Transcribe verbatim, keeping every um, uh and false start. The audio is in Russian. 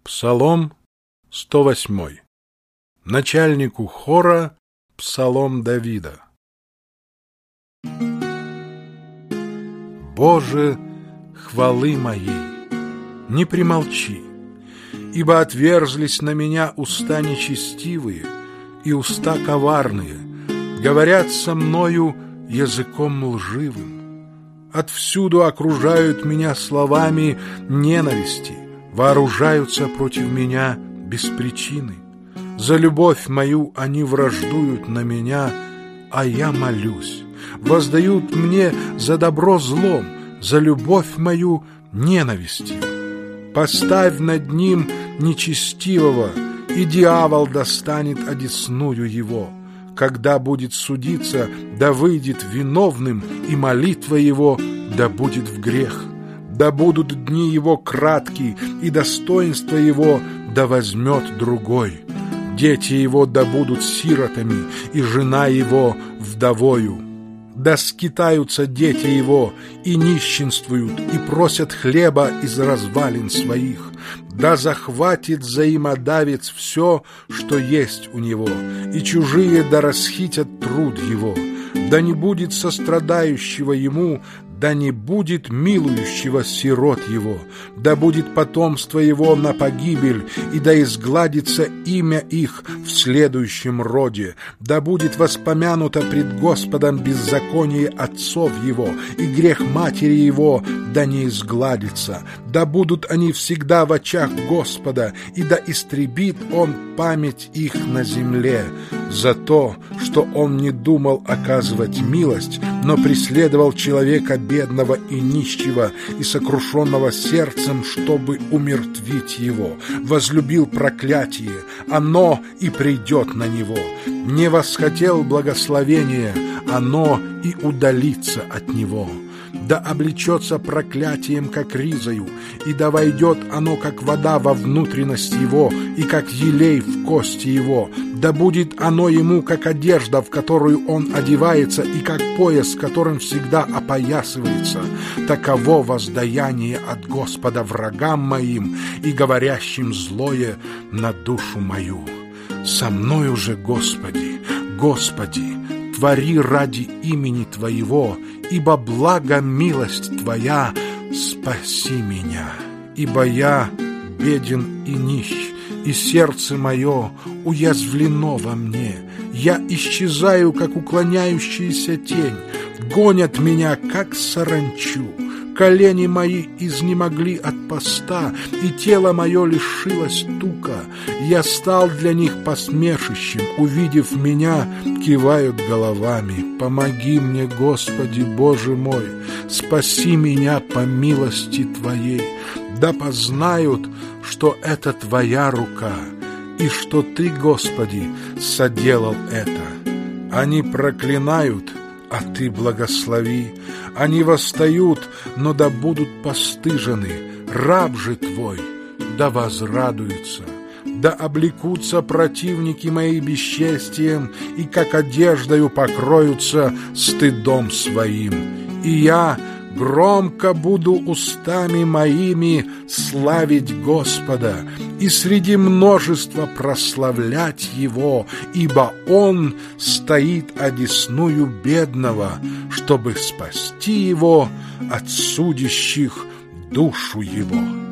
Псалом сто восемь. Начальнику хора псалом Давида. Боже, хвалы моей, не примолчи, ибо отверзлись на меня уста нечестивые и уста коварные, говорят со мною языком лживым. Отвсюду окружают меня словами ненависти, вооружаются против меня без причины. За любовь мою они враждуют на меня, а я молюсь. Воздают мне за добро злом, за любовь мою ненавистью. Поставь над ним нечестивого, и дьявол достанет одесную его. Когда будет судиться, да выйдет виновным, и молитва его да будет в грех. Да будут дни его краткие, и достоинство его да возьмет другой. Дети его да будут сиротами, и жена его вдовою. Да скитаются дети его, и нищенствуют, и просят хлеба из развалин своих. Да захватит взаимодавец все, что есть у него, и чужие да расхитят труд его. Да не будет сострадающего ему, да не будет милующего сирот его, да будет потомство его на погибель, и да изгладится имя их в следующем роде, да будет воспомянуто пред Господом беззаконие отцов его, и грех матери его да не изгладится, да будут они всегда в очах Господа, и да истребит он память их на земле, за то, что он не думал оказывать милость, но преследовал человека бедного и нищего и сокрушенного сердцем, чтобы умертвить его. Возлюбил проклятие, оно и придет на него. Не восхотел благословения, оно и удалится от него. Да облечется проклятием, как ризою, и да войдет оно, как вода, во внутренность его, и как елей в кости его. Да будет оно ему, как одежда, в которую он одевается, и как пояс, которым всегда опоясывается. Таково воздаяние от Господа врагам моим и говорящим злое на душу мою. Со мною же, Господи, Господи, твори ради имени Твоего, ибо благо милость Твоя, спаси меня. Ибо я беден и нищ, и сердце мое уязвлено во мне. Я исчезаю, как уклоняющаяся тень, гонят меня, как саранчу. Колени мои изнемогли от поста, и тело мое лишилось тука. Я стал для них посмешищем, увидев меня, кивают головами. Помоги мне, Господи, Боже мой, спаси меня по милости Твоей. Да познают, что это Твоя рука, и что Ты, Господи, соделал это. Они проклинают, а Ты благослови. Они восстают, но да будут постыжены. Раб же Твой да возрадуется. Да облекутся противники мои бесчестием, и как одеждою покроются стыдом своим. И я громко буду устами моими славить Господа, и среди множества прославлять Его, ибо Он стоит одесную бедного, чтобы спасти его от судящих душу его.